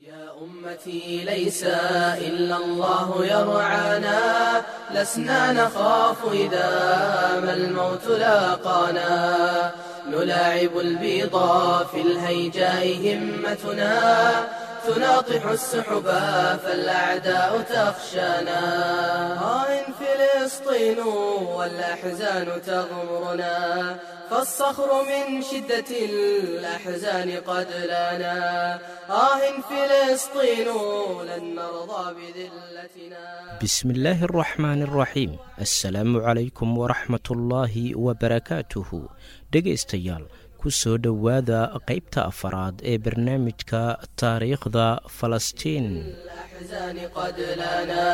يا أمتي ليس إلا الله يرعانا لسنا نخاف إذا ما الموت لاقانا نلاعب البيضا في الهيجاء همتنا تناطح السحبا فالأعداء تخشانا فلسطين والأحزان تغمرنا فالصخر من شدة الأحزان قد لانا فلسطين لن نرضى بذلتنا. بسم الله الرحمن الرحيم. السلام عليكم ورحمة الله وبركاته. dhegaystayaal ku soo dhowaada qaybta afaraad ee barnaamijka taariikhda falastiin. الأحزان قد لنا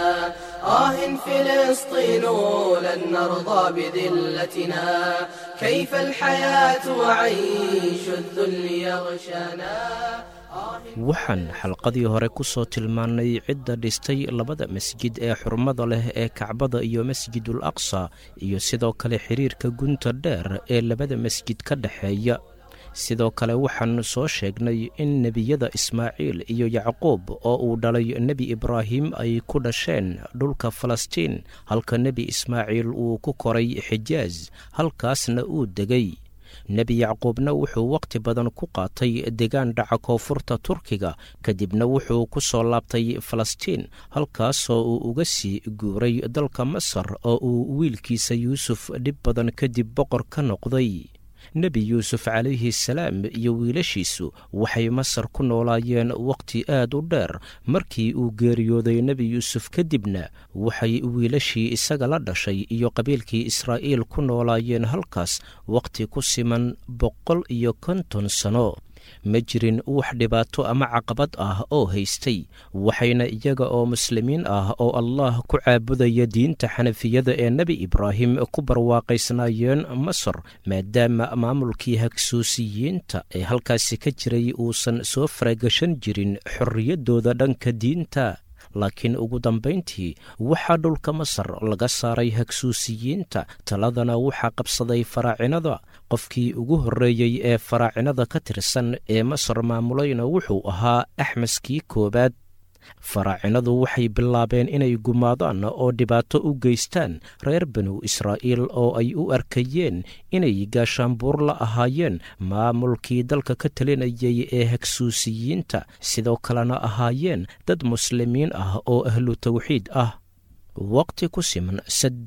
فلسطين لن نرضى بذلتنا كيف الحياة وعيش الذل يغشانا. waxaan xalqadii hore ku soo tilmaannay cidda dhistay labada masjid ee xurmada leh ee kacbada iyo masjidul aqsa iyo sidoo kale xiriirka gunta dheer ee labada masjid ka dhexeeya. sidoo kale waxaan soo sheegnay in nebiyada ismaaciil iyo yacquub oo uu dhalay nebi ibraahim ay ku dhasheen dhulka falastiin halka nebi ismaaciil uu ku koray xijaaz halkaasna uu degay. nebi yacquubna wuxuu wakhti badan ku qaatay degaan dhaca koonfurta turkiga kadibna wuxuu ku soo laabtay falastiin halkaasoo uu uga sii guuray dalka masar oo uu wiilkiisa yuusuf dhib badan kadib boqor ka noqday. nebi yuusuf calayhi salaam iyo wiilashiisu waxay masar ku noolaayeen wakhti aad u dheer. markii uu geeriyooday nebi yuusuf kadibna waxay wiilashii isaga la dhashay iyo qabiilkii israa'iil ku noolaayeen halkaas wakhti ku siman 150 sano. ma jirin wax dhibaato ama caqabad ah oo haystay waxayna iyaga oo muslimiin ah oo allah ku caabudaya diinta xanafiyada ee nebi ibraahim ku barwaaqaysnaayeen masar maadaama maamulkii hagsuusiyiinta ee halkaasi ka jiray uusan soo faragashan jirin xorriyaddooda dhanka diinta. laakiin ugu dambayntii waxaa dhulka masar laga saaray hagsuusiyiinta taladana waxaa qabsaday faraacinada. qofkii ugu horreeyey ee faraacinada ka tirsan ee masar maamulayna wuxuu ahaa axmaskii koowaad. faraacinadu waxay bilaabeen inay gumaadaan oo dhibaato u geystaan reer banu israa'iil oo ay u arkayeen inay gaashaanbuur la ahaayeen maamulkii dalka ka talinayay ee hagsuusiyiinta sidoo kalena ahaayeen dad muslimiin ah oo ahlu tawxiid ah. waqti ku siman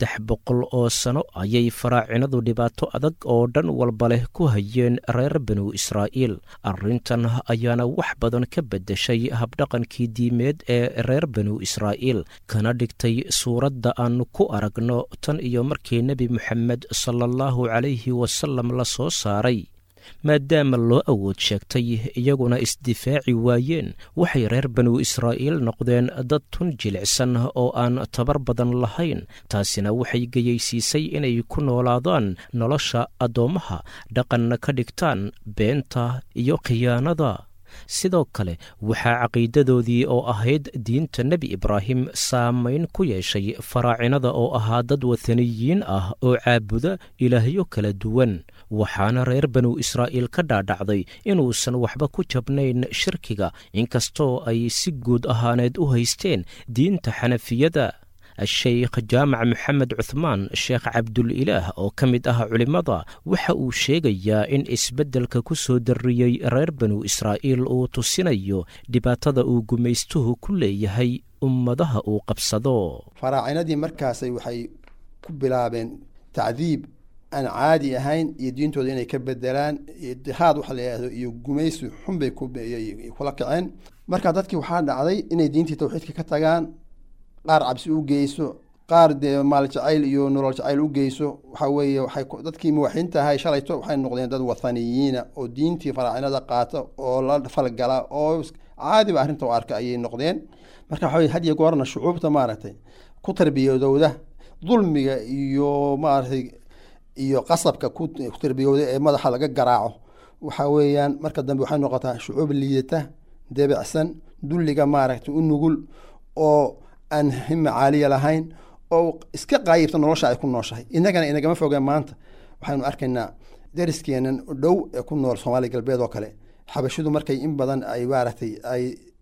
300 oo sano ayay faraacinadu dhibaato adag oo dhan walba leh ku hayeen reer banu israa'iil. arrintan ayaana wax badan ka beddeshay habdhaqankii diimeed ee reer banu israa'iil kana dhigtay suuradda aan ku aragno tan iyo markii nebi moxamed sallallahu calayhi wasallam la soo saaray. maadaama loo awood sheegtay iyaguna isdifaaci waayeen waxay reer banu israa'iil noqdeen dad tun jilicsan oo aan tabar badan lahayn. taasina waxay geyaysiisay inay ku noolaadaan nolosha addoommaha dhaqanna ka dhigtaan beenta iyo khiyaanada. sidoo kale waxaa caqiidadoodii oo ahayd diinta nebi ibraahim saamayn ku yeeshay faraacinada oo ahaa dad wathaniyiin ah oo caabuda ilaahyo kala duwan. waxaana reer banu israa'iil ka dhaadhacday inuusan waxba ku jabnayn shirkiga inkastoo ay si guud ahaaneed u haysteen diinta xanafiyada. sheekh jaamac maxamed cuthmaan sheekh cabdulilaah oo ka mid ah culimmada waxa uu sheegayaa in isbeddelka ku soo darriyey reer banu israa'iil uu tusinayo dhibaatada uu gumaystuhu ku leeyahay ummadaha uu qabsado. faraacinadii markaasay waxay ku bilaabeen tacdiib aan caadi ahayn iyo diintooda inay ka bedelaan itixaad waxa la yidhaahdo iyo gumaysi xun bay kula kaceen. marka dadkii waxaa dhacday inay diintii tawxiidka ka tagaan, qaar cabsi u geyso, qaar dee maal jacayl iyo nolol jacayl u geyso. waxaa weeye dadkii muwaxiinta ahay shalayto waxay noqdeen dad wathaniyiina oo diintii faraacinada qaata oo la falgala oo caadiba arrinta u arka ayay noqdeen. marka waxaa weye had iyo goorna shucuubta maaragtay ku tarbiyadowda dulmiga iyo maaragtay iyo qasabka ku tarbiyowda ee madaxa laga garaaco waxaa weeyaan marka dambe waxay noqotaa shucuub liidata debicsan dulliga maaragtay u nugul oo aan hima caaliya lahayn oo iska qaayibta nolosha ay ku nooshahay. innagana inagama fogeen maanta waxaynu arkaynaa dariskeenan dhow ee ku nool soomaaliya galbeed oo kale xabashidu markay in badan ay maaragtay ay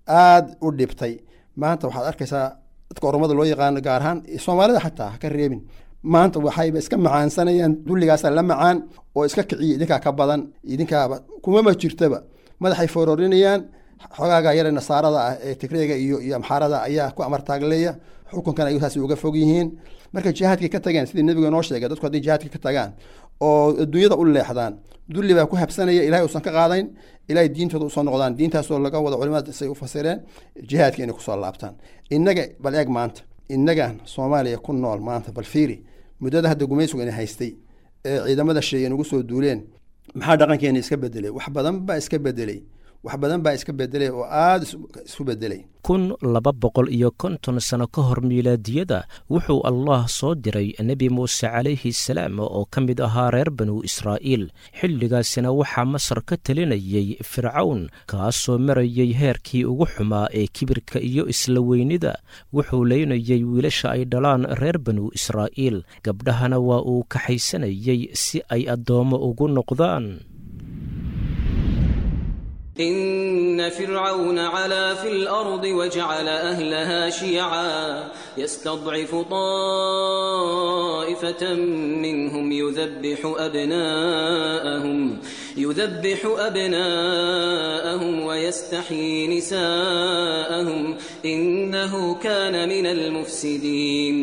aada u dhibtay. maanta waxaad arkaysaa dadka oromada loo yaqaano gaar ahaan soomaalida xataa ha ka reebin, maanta waxayba iska macaansanayaan, dulligaasa la macaan oo iska kiciya idinkaa ka badan, idinkaaba kumama jirtaba, madaxay fororinayaan. xogaaga yare nasaarada ah ee tigreega iyo amxaarada ayaa ku amartaagleeya, xukunkan ay saas uga fog yihiin. markay jihaadkii ka tageen sidii nebiga noo sheegay, dadku hadday jihaadkii ka tagaan oo adduunyada u leexdaan, dulli baa ku habsanaya, ilahay uusan ka qaadayn, ilahay diintooda usoo noqdaan, diintaasoo laga wada culimada say u fasireen jihaadkii inay kusoo laabtaan. innaga bal eeg maanta, innagan Soomaaliya ku nool maanta, bal fiiri muddada hadda gumaysigu inay haystay ee ciidamada sheeye nagu soo duuleen, maxaa dhaqankeena iska bedelay? wax badan baa iska bedelay oo aada isu bedelay. 250 sano ka hor miilaadiyada wuxuu allah soo diray nebi muuse calayhi salaam oo ka mid ahaa reer banu israa'iil. xilligaasina waxaa masar ka talinayay fircawn, kaasoo marayay heerkii ugu xumaa ee kibirka iyo isla weynida. wuxuu leynayay wiilasha ay dhalaan reer banu israa'iil, gabdhahana waa uu kaxaysanayay si ay addoommo ugu noqdaan. إن فرعون علا في الأرض وجعل أهلها شيعا يستضعف طائفة منهم يذبح أبناءهم ويستحيي نساءهم إنه كان من المفسدين.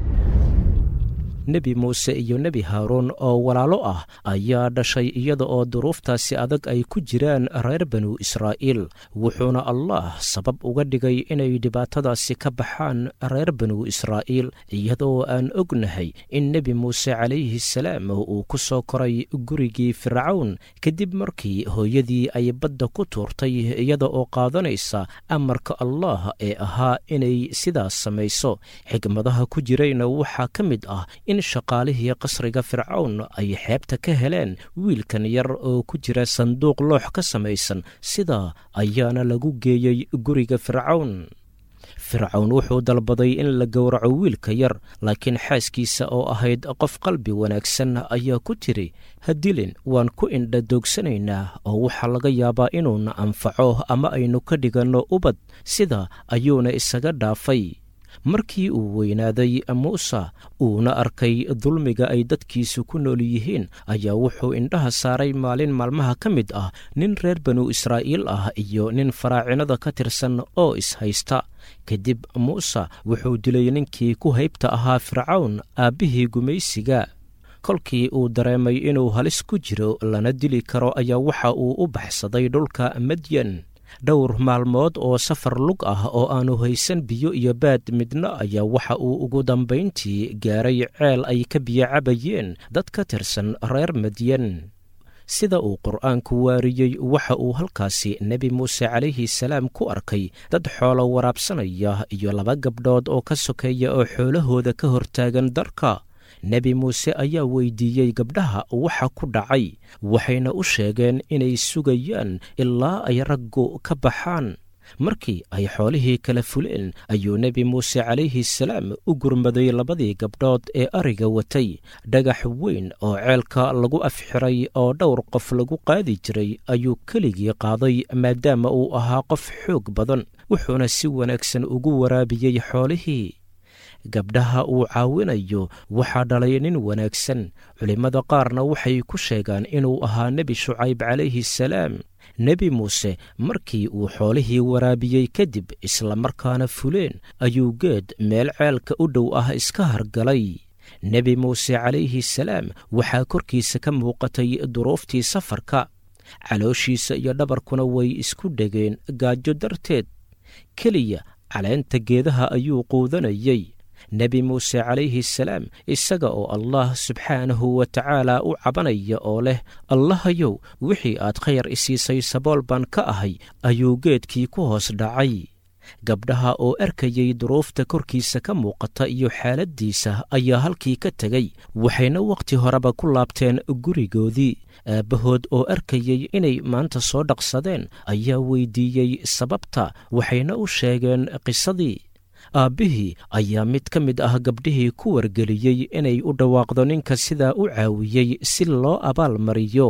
nebi muuse iyo nebi haaruun oo walaalo ah ayaa dhashay iyada oo duruuftaasi adag ay ku jiraan reer banu israa'iil, wuxuuna allah sabab uga dhigay inay dhibaatadaasi ka baxaan reer banu israa'iil, iyadoo aan ognahay in nebi muuse calayhi salaam uu ku soo koray gurigii fircawn kadib markii hooyadii ay badda ku tuurtay iyada oo qaadanaysa amarka allah ee ahaa inay sidaas samayso. xigmadaha ku jirayna waxaa ka mid ah in shaqaalihii qasriga fircawn ay xeebta ka heleen wiilkan yar oo ku jira sanduuq loox ka samaysan, sidaa ayaana lagu geeyey guriga fircawn. fircawn wuxuu dalbaday in la gowraco wiilka yar, laakiin xaaskiisa oo ahayd qof qalbi wanaagsan ayaa ku tiri, ha dilin, waan ku indha doogsanaynaa oo waxaa laga yaabaa inuuna anfaco ama aynu ka dhiganno ubad. sidaa ayuuna isaga dhaafay. markii uu weynaaday muuse uuna arkay dulmiga ay dadkiisu ku nool yihiin, ayaa wuxuu indhaha saaray maalin maalmaha ka mid ah nin reer banu israa'iil ah iyo nin faraacinada ka tirsan oo ishaysta. kadib muuse wuxuu dilay ninkii ku haybta ahaa fircawn, aabbihii gumaysiga. kolkii uu dareemay inuu halis ku jiro lana dili karo ayaa waxa uu u baxsaday dhulka madyan. dhowr maalmood oo safar lug ah oo aanu haysan biyo iyo baad midna ayaa waxa uu ugu dambayntii gaaray ceel ay ka biyo cabayeen dad ka tirsan reer madyan. sida uu qur'aanku waariyey, waxa uu halkaasi nebi muuse calayhi salaam ku arkay dad xoolo waraabsanaya iyo 2 gabdhood oo ka sokeeya oo xoolahooda ka hortaagan darka. nebi muuse ayaa weydiiyey gabdhaha waxa ku dhacay, waxayna u sheegeen inay sugayaan ilaa ay raggu ka baxaan. markii ay xoolihii kala fuleen ayuu nebi muuse calayhi salaam u gurmaday 2 gabdhood ee ariga watay. dhagax weyn oo ceelka lagu afxiray oo dhowr qof lagu qaadi jiray ayuu keligii qaaday, maadaama uu ahaa qof xoog badan, wuxuuna si wanaagsan ugu waraabiyey xoolihii. gabdhaha uu caawinayo waxaa dhalay nin wanaagsan. culimmada qaarna waxay ku sheegaan inuu ahaa nebi shucayb calayhi salaam. nebi muuse markii uu xoolihii waraabiyey kadib isla markaana fuleen ayuu geed meel ceelka u dhow ah iska hargalay. nebi muuse calayhi salaam waxaa korkiisa ka muuqatay duruuftii safarka, calooshiisa iyo dhabarkuna way isku dhegeen gaajo darteed. keliya caleenta geedaha ayuu quudanayey. nebi muuse calayhi salaam isaga oo allah subxaanahu wa tacaala u cabanaya oo leh, allahayow wixii aad khayr isiisay sabool baan ka ahay, ayuu geedkii ku hoos dhacay. gabdhaha oo arkayey duruufta korkiisa ka muuqata iyo xaaladdiisa ayaa halkii ka tegey, waxayna wakhti horeba ku laabteen gurigoodii. aabbahood oo arkayey inay maanta soo dhaqsadeen ayaa weydiiyey sababta, waxayna u sheegeen qisadii. aabbihii ayaa mid ka mid ah gabdhihii ku wargeliyey inay u dhawaaqdo ninka sidaa u caawiyey si loo abaal mariyo.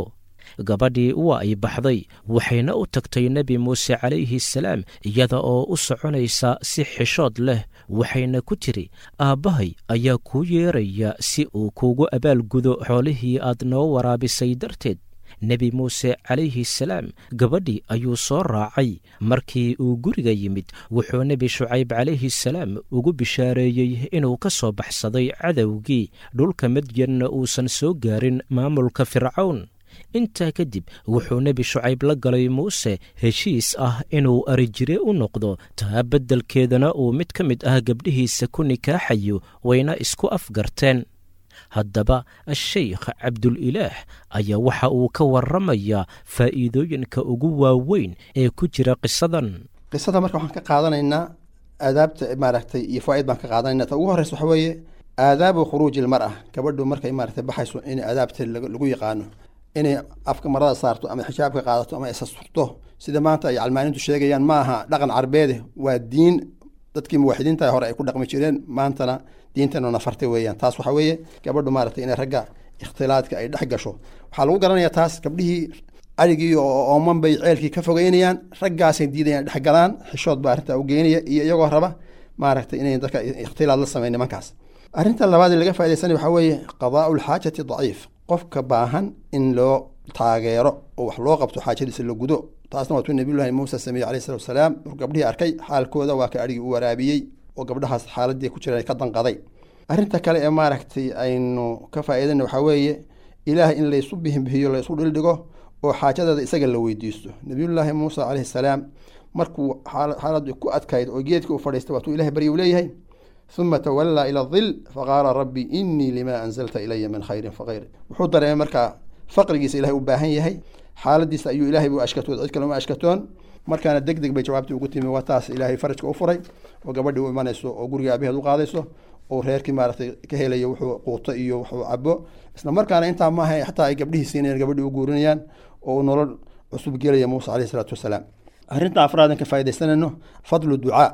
gabadhii waa ay baxday waxayna u tagtay nebi muuse calayhi salaam iyada oo u soconaysa si xishood leh waxayna ku tidhi aabbahay ayaa kuu yeeraya si uu kuugu abaalgudo xoolihii aad noo waraabisay darteed nebi muuse calayhi salaam gabadhii ayuu soo raacay markii uu guriga yimid wuxuu nebi shucayb calayhi salaam ugu bishaareeyey inuu ka soo baxsaday cadowgii dhulka madyanna uusan soo gaarin maamulka fircawn intaa kadib wuxuu nebi shucayb la galay muuse heshiis ah inuu arijire u noqdo taa beddelkeedana uu mid ka mid ah gabdhihiisa ku nikaaxayo wayna isku afgarteen haddaba ashaykh cabdulilaah ayaa waxa uu ka warramayaa faa'iidooyinka ugu waaweyn ee ku jira qisadan qisada marka waxaan ka qaadanaynaa aadaabta maaragtay iyo faa'id baan ka qaadanayna ta ugu horreysa waxa weeye aadaabu khuruuji ilmar'a gabadhu markay maaragtay baxayso inay aadaabta lagu yaqaano inay afka marada saarto ama xijaabka qaadato ama isasturto sida maanta ay calmaanintu sheegayaan ma aha dhaqan carbeede waa diin dadkii muwaxidiinta hore ay ku dhaqmi jireen maantana diintana nafartay weeyaan taas waxa weeye gabadhu maaragtay inay ragga ikhtilaadka ay dhex gasho waxaa lagu garanayaa taas gabdhihii arigii oo ooman bay ceelkii ka fogeynayaan raggaasay diidayaan dhex galaan xishood baa arrintaa u geynaya iyo iyagoo raba maaragtay inay dadka ikhtilaad la sameyn nimankaas arrinta labaad ee laga faa'iidaysanaya waxaa weeye qadaa'u lxaajati daciif qofka baahan in loo taageero oo wax loo qabto xaajadiisa la gudo taasna waa tuu nabiyullaahi muuse sameeyey calayhi salatu wasalaam markuu gabdhihii arkay xaalkooda waa ka arigii u waraabiyey oo gabdhahaas xaaladii ku jiraan ka danqaday arrinta kale ee maaragtay aynu ka faa'iidana waxaa weeye ilaahay in laysu bihinbihiyo laysu dhildhigo oo xaajadeeda isaga la weydiisto nabiyullaahi muuse calayhi salaam markuu xaaladii ku adkayd oo geedkii u fadhiistay waatuu ilahay baryi u leeyahay uma tawallaa ila dil faqaala rabbi inii limaa anzalta ilaya min khayrin faqayr wuxuu dareemay markaa faqrigiisa ilahay u baahan yahay xaaladiisa ayuu ilaahay bu ashkatood cid kale uma ashkatoon markaana deg deg bay jawaabtii ugu timi waa taas ilaahay farajka u furay oo gabadhii u imanayso oo guriga aabaheed u qaadayso oo reerkii maaragtay ka helayo wuxuu quuto iyo wuxuu cabo isla markaana intaa maaha xataa ay gabdhihii siinayaan gabadhii u guurinayaan oo nolol cusub gelaya muuse calayhi salaatu wasalaam arrinta afraadan ka faa'iidaysanayno fadlu ducaa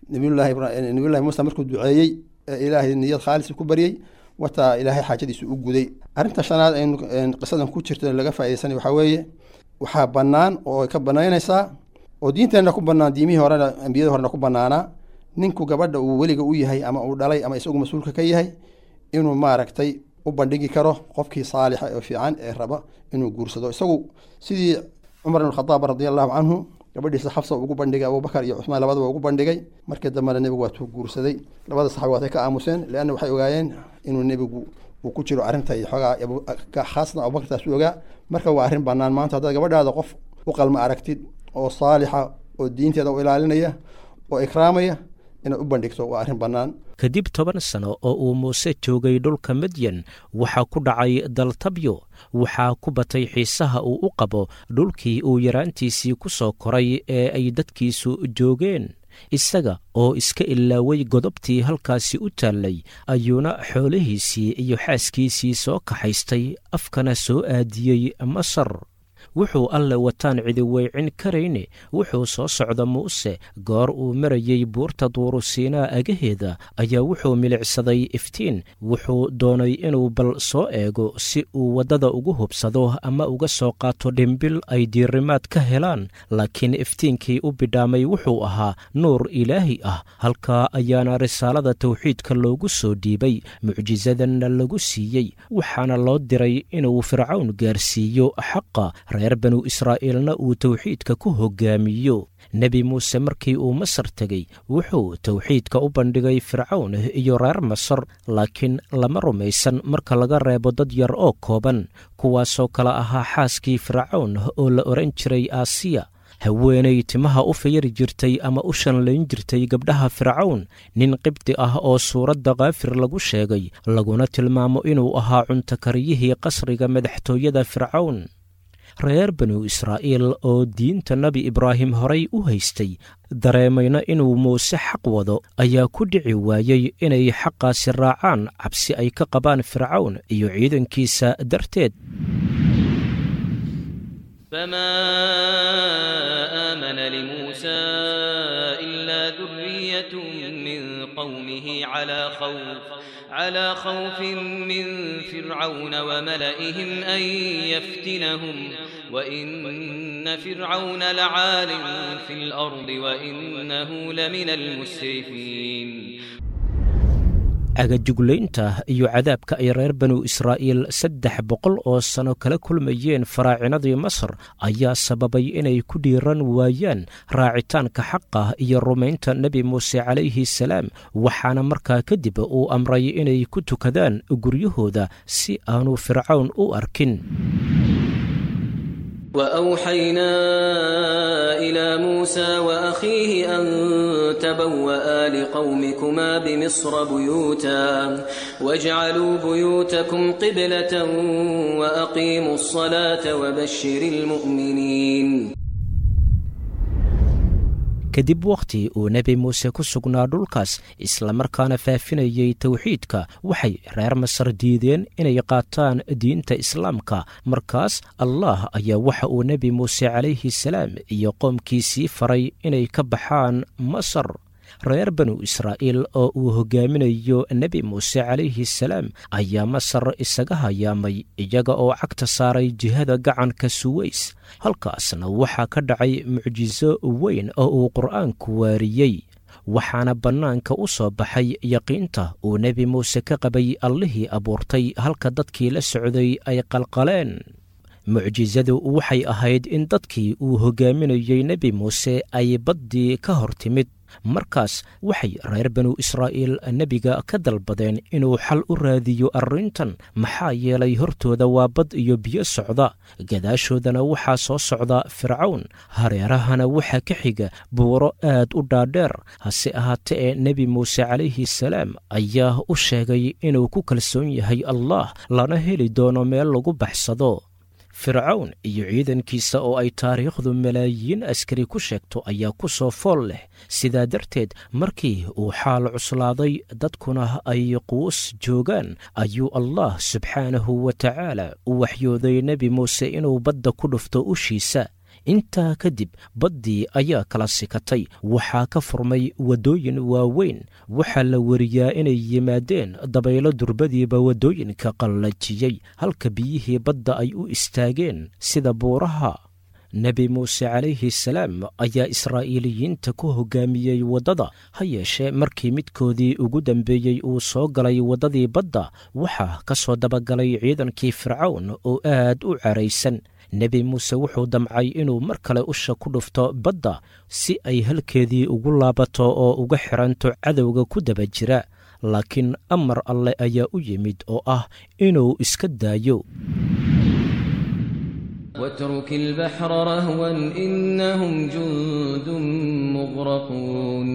nabiyullahi muuse markuu duceeyey ilaahay niyad khaalisa ku baryey wataa ilaahay xaajadiisa u guday arrinta shanaad aynu qisadan ku jirta laga faa'iidaysanay waxaa weeye waxaa bannaan oo ay ka banaynaysaa oo diinteenna ku bannaan diimihii horena ambiyada horena ku bannaanaa ninku gabadha uu weliga u yahay ama uu dhalay ama isagu mas-uulka ka yahay inuu maaragtay u bandhigi karo qofkii saalixa oo fiican ee raba inuu guursado isagu sidii cumar ibn khadaab radia allahu canhu gabadhiisa xafsa ugu bandhigay abubakar iyo cusmaan labadaba ugu bandhigay markii dambena nebigu waatuu guursaday labada saxaabi waatay ka aamuseen leanna waxay ogaayeen inuu nebigu uu ku jiro arrinta xoogaa khaasna abubakartaas u ogaa marka waa arrin bannaan maanta haddaad gabadhaada qof u qalma aragtid oo saalixa oo diinteeda u ilaalinaya oo ikraamaya inaad u bandhigto waa arrin bannaan kadib 10 sano oo uu muuse joogay dhulka madyan waxaa ku dhacay daltabyo waxaa ku batay xiisaha uu u qabo dhulkii uu yaraantiisii ku soo koray ee ay dadkiisu joogeen isaga oo iska ilaaway godobtii halkaasi u taallay ayuuna xoolihiisii iyo xaaskiisii soo kaxaystay afkana soo aadiyey masar wuxuu alle wataan cidi weycin karayne wuxuu soo socda muuse goor uu marayey buurta duurusiinaa agaheeda ayaa wuxuu milicsaday iftiin wuxuu doonay inuu bal soo eego si uu waddada ugu hubsado ama uga soo qaato dhimbil ay diirimaad ka helaan laakiin iftiinkii u bidhaamay wuxuu ahaa nuur ilaahi ah halkaa ayaana risaalada tawxiidka loogu soo dhiibay mucjisadanna lagu siiyey waxaana loo diray inuu fircawn gaarsiiyo xaqa reer banu israa'iilna uu tawxiidka ku hoggaamiyo nebi muuse markii uu masar tegey wuxuu tawxiidka u bandhigay fircawn iyo reer masar laakiin lama rumaysan marka laga reebo dad yar oo kooban kuwaasoo kale ahaa xaaskii fircawn oo la odhan jiray aasiya haweenay timaha u fayari jirtay ama u shanlayn jirtay gabdhaha fircawn nin qibdi ah oo suuradda kaafir lagu sheegay laguna tilmaamo inuu ahaa cuntakariyihii qasriga madaxtooyada fircawn reer banu israa'iil oo diinta nebi ibraahim horay u haystay dareemayna inuu muuse xaq wado ayaa ku dhici waayey inay xaqaasi raacaan cabsi ay ka qabaan fircawn iyo ciidankiisa darteed فما آمن لموسى إلا ذرية من قومه على خوف من فرعون وملئهم أن يفتنهم وإن فرعون لعال في الأرض وإنه لمن المسرفين. agajuglaynta iyo cadaabka ay reer banu Israa'iil 300 oo sano kala kulmayeen faraacinadii Masar ayaa sababay inay ku dhiiran waayaan raacitaanka xaqa iyo rumaynta Nabi Muuse calayhi salaam, waxaana markaa kadib uu amray inay ku tukadaan guryahooda si aanu Fircawn u arkin. وأوحينا إلى موسى وأخيه أن تبوأ لقومكما بمصر بيوتا واجعلوا بيوتكم قبلة وأقيموا الصلاة وبشر المؤمنين. kadib waqti uu Nabi Muuse ku sugnaa dhulkaas isla markaana faafinayay tawxiidka, waxay reer Masar diideen inay qaataan diinta Islaamka. Markaas Allah ayaa waxa uu Nabi Muuse calayhi salaam iyo qoomkiisii faray inay ka baxaan Masar. reer banu Israa'iil oo uu hogaaminayo Nabi Muuse calayhi salaam ayaa Masar isaga hayaamay iyaga oo cagta saaray jihada gacanka Suways. halkaasna waxaa ka dhacay mucjiso weyn oo uu Qur'aanku waariyay, waxaana bannaanka u soo baxay yaqiinta uu Nabi Muuse ka qabay Allihii abuurtay halka dadkii la socday ay qalqaleen. mucjizadu waxay ahayd in dadkii uu hogaaminayay Nabi Muuse ay baddii ka hor timid. markaas waxay reer banu Israa'iil nabiga ka dalbadeen inuu xal u raadiyo arrintan, maxaa yeelay hortooda waa bad iyo biyo socda, gadaashoodana waxaa soo socda Fircawn, hareerahana waxaa ka xiga buuro aad u dhaadheer. hase ahaatee Nabi Muuse calayhi salaam ayaa u sheegay inuu ku kalsoon yahay Allah, lana heli doono meel lagu baxsado. Fircawn iyo ciidankiisa oo ay taariikhdu malaayiin askari ku sheegto ayaa ku soo fool leh. sidaa darteed markii uu xaal cuslaaday dadkuna ay quus joogaan ayuu Allah subxaanahu wa tacaala u waxyooday Nabi Muuse inuu badda ku dhufto ushiisa. intaa kadib baddii ayaa kala sikatay, waxaa ka furmay waddooyin waaweyn. waxaa la wariyaa inay yimaadeen dabaylo durbadiiba waddooyinka qallajiyey, halka biyihii badda ay u istaageen sida buuraha. Nabi Muuse calayhi salaam ayaa Israa'iiliyiinta ku hogaamiyey waddada, ha yeeshee markii midkoodii ugu dambeeyey uu soo galay waddadii badda, waxaa ka soo dabagalay ciidankii Fircawn oo aad u caraysan. Nabi Muuse wuxuu damcay inuu mar kale usha ku dhufto badda si ay halkeedii ugu laabato oo uga xiranto cadowga ku daba jira, laakiin amar alle ayaa u yimid oo ah inuu iska daayo. واترك البحر رهوا إنهم جند مغرقون.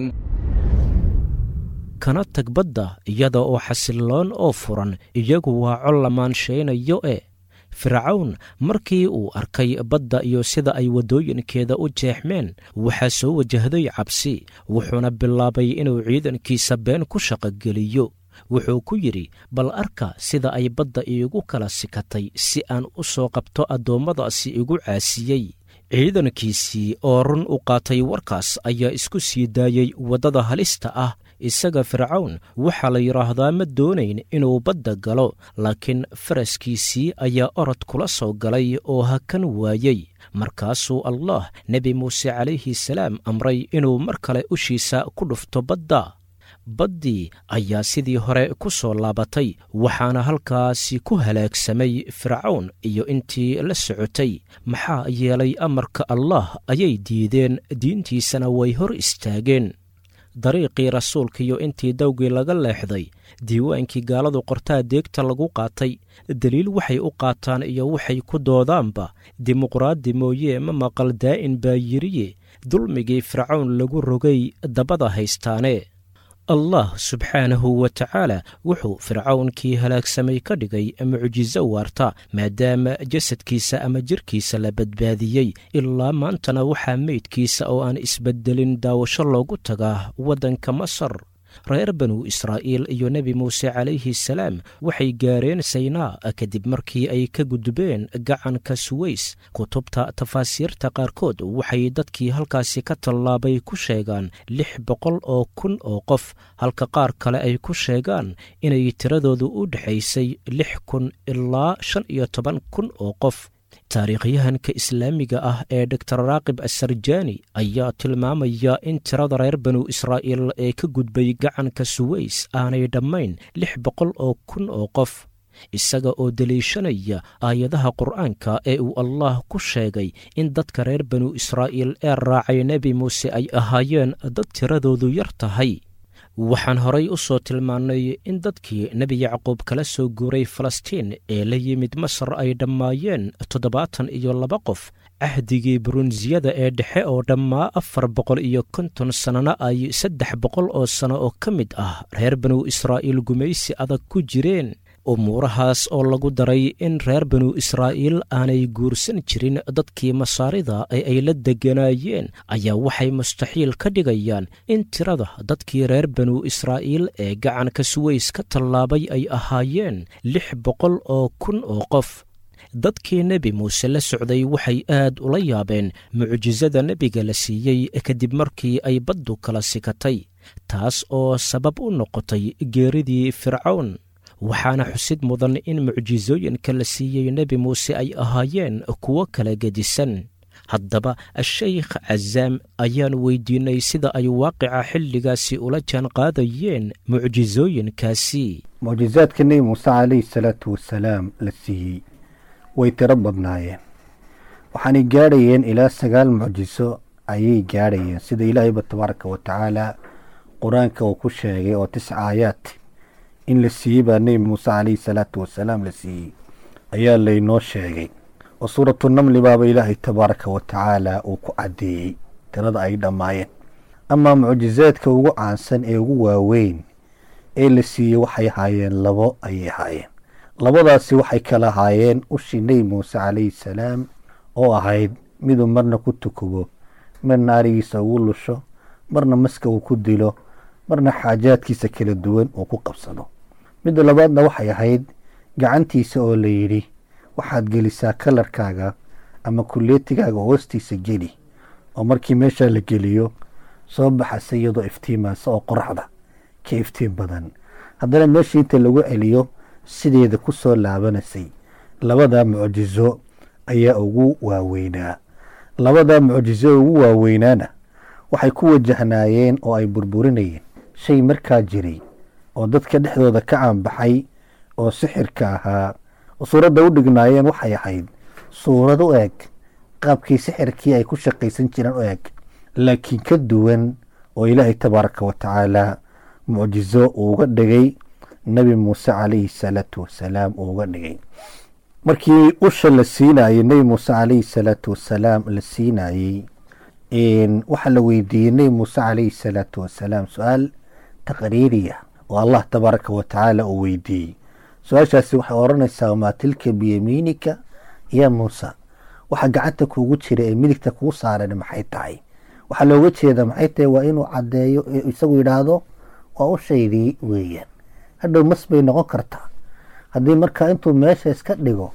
kana tag badda iyada oo xasiloon oo furan, iyagu waa col lamaansheeynayo. Fircawn markii uu arkay badda iyo sida ay waddooyinkeeda u jeexmeen, waxaa soo wajahday cabsi, wuxuuna bilaabay inuu ciidankiisa been ku shaqogeliyo. wuxuu ku yidhi, bal arka sida ay badda iigu kala sikatay si aan u soo qabto addoommadaasi igu caasiyey. ciidankiisii oo run u qaatay warkaas ayaa isku sii daayey waddada halista ah. isaga Fircawn waxaa la yidhaahdaa ma doonayn inuu badda galo, laakiin faraskiisii ayaa orod kula soo galay oo hakan waayey. markaasuu Allah Nabi Muuse calayhi salaam amray inuu mar kale ushiisa ku dhufto badda. baddii ayaa sidii hore ku soo laabatay, waxaana halkaasi ku halaagsamay Fircawn iyo intii la socotay. maxaa yeelay amarka Allah ayay diideen, diintiisana way hor istaageen. dariiqii rasuulka iyo intii dawgii laga leexday, diiwaankii gaaladu qortaa deegta lagu qaatay. daliil waxay u qaataan iyo waxay ku doodaanba, dimuqraadi mooye ma maqal daa'in baa yiriye, dulmigii Fircawn lagu rogay dabada haystaane. Allah subxaanahu wa tacaala wuxuu Fircawnkii halaagsamay ka dhigay mucjiso waarta, maadaama jasadkiisa ama jirkiisa la badbaadiyey. ilaa maantana waxaa meydkiisa oo aan isbedelin daawasho loogu tagaa waddanka Masar. reer banu israa'iil iyo nebi muuse calayhi salaam waxay gaareen saynaa kadib markii ay ka gudbeen gacanka suweys. kutubta tafaasiirta qaarkood waxay dadkii halkaasi ka tallaabay ku sheegaan 600,000 oo qof, halka qaar kale ay ku sheegaan inay tiradoodu u dhexaysay 6,000 ilaa 15,000 oo qof. taariikhyahanka islaamiga ah ee dor raaqib asarjaani ayaa tilmaamaya in tirada reer banu israa'iil ee ka gudbay gacanka suweys aanay dhammayn 600,000 oo qof, isaga oo deliishanaya aayadaha qur'aanka ee uu allah ku sheegay in dadka reer banu israa'iil ee raacay nebi muuse ay ahaayeen dad tiradoodu yar tahay. waxaan horay u soo tilmaannay in dadkii nebi yacquub kala soo guuray falastiin ee la yimid masar ay dhammaayeen 72 qof. cahdigii burunsiyada ee dhexe oo dhammaa 450 sannana ay 300 oo sano oo ka mid ah reer banu israa'iil gumaysi adag ku jireen. umuurahaas oo lagu daray in reer banu israa'iil aanay guursan jirin dadkii masaarida ee ay la degganaayeen ayaa waxay mustaxiil ka dhigayaan in tirada dadkii reer banu israa'iil ee gacanka suweys ka tallaabay ay ahaayeen 600,000 oo qof. dadkii nebi muuse la socday waxay aad ula yaabeen mucjisada nebiga la siiyey kadib markii ay baddu kala sikatay, taas oo sabab u noqotay geeridii fircawn. waxaana xusid mudan in mucjisooyinka la siiyey nebi muuse ay ahaayeen kuwo kala gedisan. haddaba ashaykh cazaam ayaan weydiinay sida ay waaqica xilligaasi ula jaan qaadayeen mucjisooyinkaasi. mucjizaadka nebi muuse calayhi salaatu wasalaam la siiyey way tiro badnaayeen, waxaanay gaadhayeen ilaa 9 mucjiso ayay gaadhayeen, sida ilaahayba tabaaraka wa tacaala qur-aanka uu ku sheegay oo 9 aayaad in la siiyey baa nebi muuse calayhi salaatu wasalaam la siiyey ayaa laynoo sheegay, oo suuratu namli baaba ilaahay tabaaraka wa tacaala uu ku caddeeyey tirada ay dhammaayeen. amaa mucjizaadka ugu caansan ee ugu waaweyn ee la siiyey waxay ahaayeen 2 ayay ahaayeen. labadaasi waxay kala ahaayeen ushii nebi muuse calayhi salaam oo ahayd miduu marna ku tukubo, marna arigiisa ugu lusho, marna maska uu ku dilo, marna xaajaadkiisa kala duwan uu ku qabsado. midda labaadna waxay ahayd gacantiisa oo la yidhi waxaad gelisaa kalarkaaga ama kulleetigaaga hoostiisa geli, oo markii meeshaa la geliyo soo baxasa iyadoo iftiimaysa oo qoraxda ka iftiin badan, haddana meeshii inta lagu celiyo sideeda ku soo laabanasay. labadaa mucjizo ayaa ugu waaweynaa. labadaa mucjizo ugu waaweynaana waxay ku wajahnaayeen oo ay burburinayeen shay markaa jiray oo dadka dhexdooda ka caanbaxay oo sixirka ahaa, oo suuradda u dhignaayeen waxay ahayd suurad u eg qaabkii sixirkii ay ku shaqaysan jireen u eg, laakiin ka duwan oo ilaahay tabaaraka wa tacaala mucjizo uu uga dhigay nebi muuse calayhi salaatu wasalaam uu uga dhigay. markii usha la siinaayey nebi muuse calayhi salaatu wasalaam la siinaayey, waxaa la weydiiyey nebi muuse calayhi salaatu wasalaam su-aal taqriiriya oo allah tabaaraka wa tacaala uu weydiiyey. su-aashaasi waxay odhanaysaa wamaa tilka biyamiinika yaa muusa, waxa gacanta kuugu jira ee midigta kuu saaran maxay tahay? waxaa looga jeeda maxay tahay? waa inuu caddeeyo, isagu yidhaahdo waa ushaydii weeyaan. hadhow mas bay noqon kartaa haddii markaa intuu meesha iska dhigo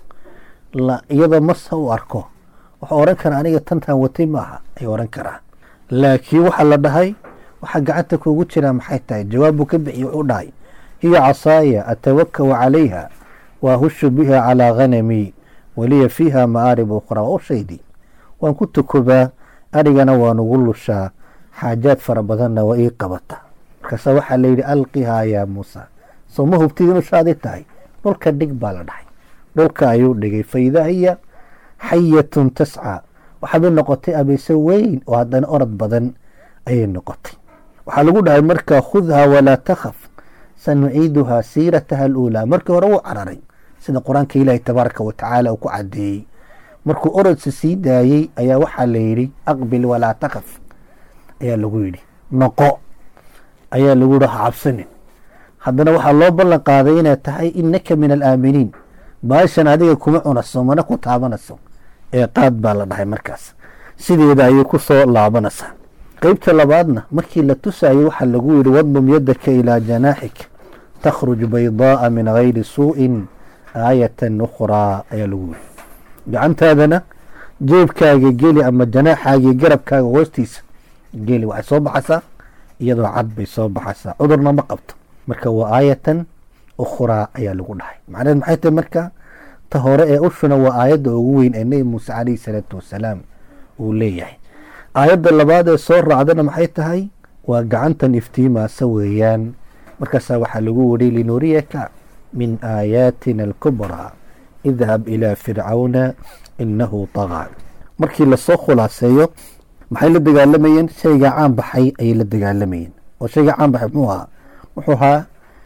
iyadoo mas ha u arko, wuxuu odhan karaa aniga tantaan watay maaha ayuu odhan karaa. laakiin waxaa la dhahay waxaa gacanta kuugu jiraa maxay tahay? jawaabbuu ka bixiye wuxuu dhahay hiya casaaya atawakaw calayha wa ahushu biha calaa ghanamii waliya fiiha ma'aarib ukhraa. waa ushaydii, waan ku tukubaa, arigana waan ugu lushaa, xaajaad fara badanna waa ii qabata. markaasa waxaa layidhi alqihaa yaa muusa, soo ma hubtid inu shaadi tahay? dhulka dhig baa la dhahay. dhulka ayuu dhigay, faidaa hiya xayatun tascaa, waxaad u noqotay abayse weyn oo haddana orod badan ayay noqotay. waxaa lagu dhahay markaa khudhaa walaa takhaf sanuciiduhaa siirataha aluulaa. markii hore wuu cararay sida qur-aanka ilaahi tabaaraka wa tacaala uu ku caddeeyey. markuu orodsa sii daayey ayaa waxaa la yidhi aqbil walaa takhaf ayaa lagu yidhi, noqo ayaa lagu yidhi, ha cabsanin. haddana waxaa loo ballan qaaday inay tahay innaka min alaaminiin, baashan adiga kuma cunaso mana ku taabanayso ee qaad baa la dhahay. markaas sideeda ayay ku soo laabanaysaa. qeybta labaadna markii la tusaayay waxaa lagu yidhi wadmum yadaka ilaa janaaxik takhruj baydaa'a min gayri suu'in aayatan ukhraa ayaa lagu yidhi gacantaadana jeebkaaga geli ama janaaxaaga garabkaaga hoostiisa geli waxay soo baxaysaa iyadoo cad bay soo baxaysaa cudurna ma qabto marka waa aayatan ukhraa ayaa lagu dhahay macnaheed maxay tahay marka ta hore ee ushuna waa aayadda ugu weyn ee nebi muuse calayhi salaatu wasalaam uu leeyahay aayadda labaad ee soo raacdana maxay tahay waa gacantan iftiimaasa weeyaan markaasaa waxaa lagu weriy linuriyaka min aayaatina alkubraa idhab ilaa fircawna inahu tagaa markii lasoo khulaaseeyo maxay la dagaalamayeen shayga caan baxay ayay la dagaalamayeen oo shayga caan baxay muxuu ahaa wuxuu ahaa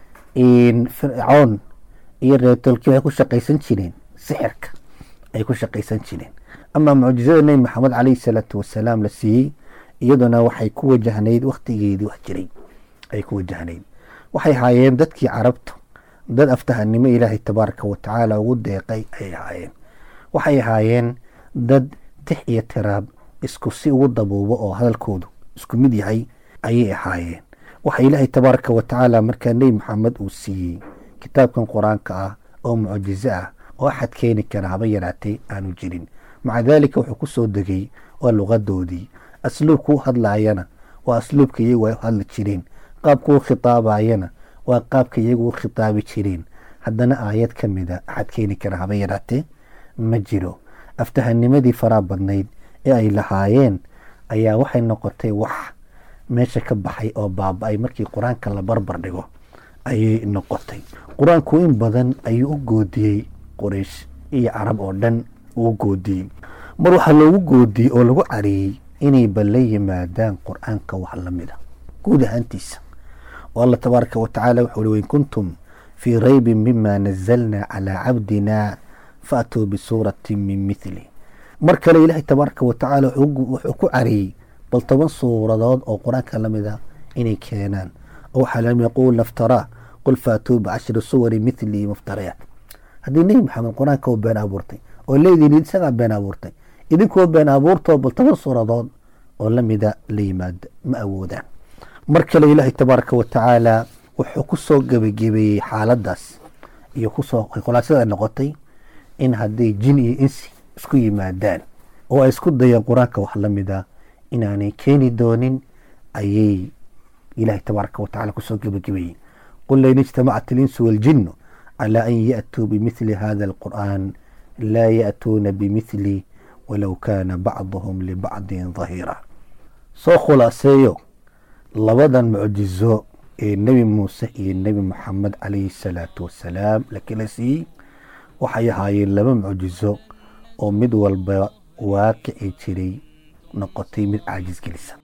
fircoon iyo reertolkii waxay ku shaqaysan jireen sixirka ay ku shaqaysan jireen ama mucjizada nebi maxamed calayhi salaatu wasalaam la siiyey iyaduna waxay ku wajahnayd wakhtigeedii wax jiray ay ku wajahnayd waxay haayeen dadkii carabtu dad aftahanimo ilaahay tabaaraka wa tacaala ugu deeqay ayay haayeen waxay ahaayeen dad tix iyo tiraab isku si ugu dabuubo oo hadalkoodu isku mid yahay ayay ahaayeen waxa ilaahay tabaaraka wa tacaala markaa nebi maxamed uu siiyey kitaabkan qur-aanka ah oo mucjizo ah oo axad keeni kara haba yaraatay aanu jirin maca daalika wuxuu ku soo degay waa luqadoodii asluubka u hadlaayana waa asluubka iyagu ay u hadli jireen qaabka u khitaabayana waa qaabka iyagu u khitaabi jireen haddana aayad ka mida axad keeni kara haba yaraatee ma jiro aftahanimadii faraa badnayd ee ay lahaayeen ayaa waxay noqotay wax meesha ka baxay oo baaba-ay markii qur-aanka la barbar dhigo ayay noqotay qur-aanku in badan ayuu u goodiyey quraysh iyo carab oo dhan uu goodiyey mar waxaa loogu goodiyey oo lagu cariyey inayba la yimaadaan qur-aanka wax lamida guud ahaantiisa oo alla tabaaraka wa tacaala wuxuu uhi wain kuntum fii raybin mima nazalna calaa cabdina faatuu bisuuratin min mithli mar kale ilaahay tabaaraka wa tacaala wuxuu ku cariyey bal 10 suuradood oo qur-aanka lamida inay keenaan oo waxaa lam yaquul naftaraa qul faatuu bicashri suwari mithli muftariyaat haddii nebi maxamed qur-aanka uu been abuurtay oo leediin isagaa been abuurtay idinkoo been abuurtoo bal 10 suuradood oo lamida la yimaada ma awoodaan mar kale ilaahay tabaaraka wa tacaala wuxuu ku soo gebagabeeyey xaaladaas iyo kusoo khulaasada noqotay in hadday jin iyo insi isku yimaadaan oo ay isku dayaan qur-aanka wax lamida inaanay keeni doonin ayay ilaahay tabaaraka wa tacaala kusoo gebagabeeyey qul lain ijtamacat alinsu waaljinnu calaa an ya'tuu bimithli hada alqur'aan laa ya'tuuna bimithli walow kaana bacduhum libacdin dahiira soo khulaaseeyo labadan mucjizo ee nebi muuse iyo nebi maxamed calayhi salaatu wasalaam la kala siiyey waxay ahaayeen 2 mucjizo oo mid walba waaqici jiray noqotay mid caajis gelisa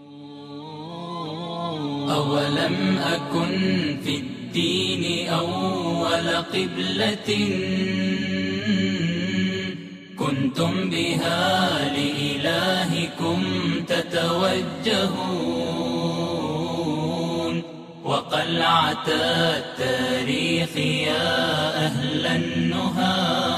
أولم أكن في الدين أول قبلة كنتم بها لإلهكم تتوجهون وقلعة التاريخ يا أهل النهى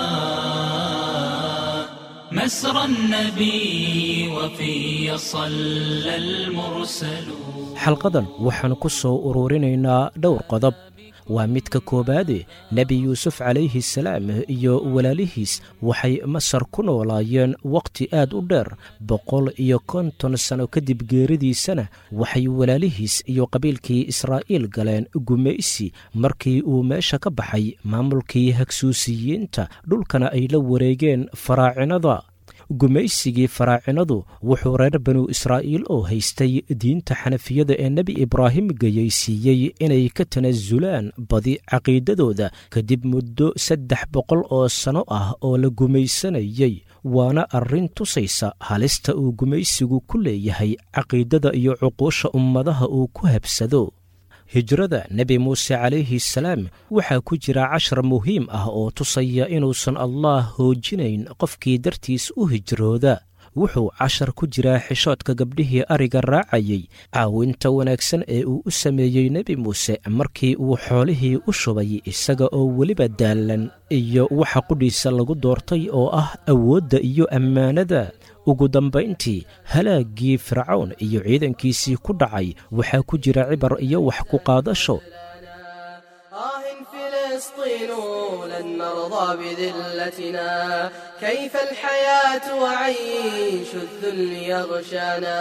مسرى النبي وفي صلى المرسلون xalqadan waxaan ku soo ururinaynaa dhowr qodob waa midka koowaade nebi yuusuf calayhi salaam iyo walaalihiis waxay masar ku noolaayeen wakhti aad u dheer 150 sano kadib geeridiisana waxay walaalihiis iyo qabiilkii israa'iil galeen gumaysi markii uu meesha ka baxay maamulkii hagsuusiyiinta dhulkana ay la wareegeen faraacinada gumaysigii faraacinadu wuxuu reer banu israa'iil oo haystay diinta xanafiyada ee nebi ibraahim gayaysiiyey inay ka tanasulaan badi caqiidadooda kadib muddo 300 oo sano ah oo la gumaysanayey waana arrin tusaysa halista uu gumaysigu ku leeyahay caqiidada iyo cuquusha ummadaha uu ku habsado hijrada nebi muuse calayhi salaam waxaa ku jira cashar muhiim ah oo tusaya inuusan allah hoojinayn qofkii dartiis u hijrooda wuxuu cashar ku jiraa xishoodka gabdhihii ariga raacayey caawinta wanaagsan ee uu u sameeyey nebi muuse markii uu xoolihii u shubay isaga oo weliba daallan iyo waxa qudhiisa lagu doortay oo ah awoodda iyo ammaanada ugu dambayntii halaaggii fircawn iyo ciidankiisii ku dhacay waxaa ku jira cibar iyo wax ku qaadasho. فلسطين لن نرضى بذلتنا كيف الحياة وعيش الذل يغشانا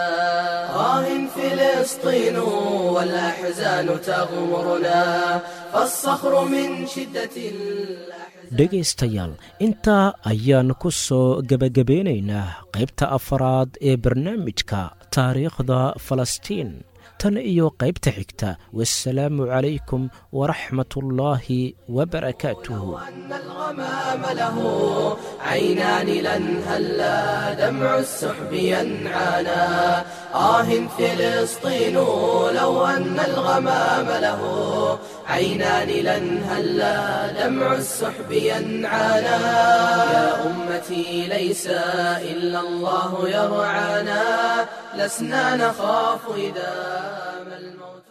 فلسطين والأحزان تغمرنا فالصخر من شدة dhegaystayaal intaa ayaan ku soo gebagabeynaynaa qaybta afaraad ee barnaamijka taariikhda falastiin tan iyo qaybta xigta. wassalaamu calaykum waraxmatullaahi wabarakaatuhu. أن الغمام له عينان لن هلا دمع السحب ينعانا فلسطين لو أن الغمام له عينان لن هلا دمع السحب ينعانا يا أمتي ليس إلا الله يرعانا لسنا نخاف إذا ما الموت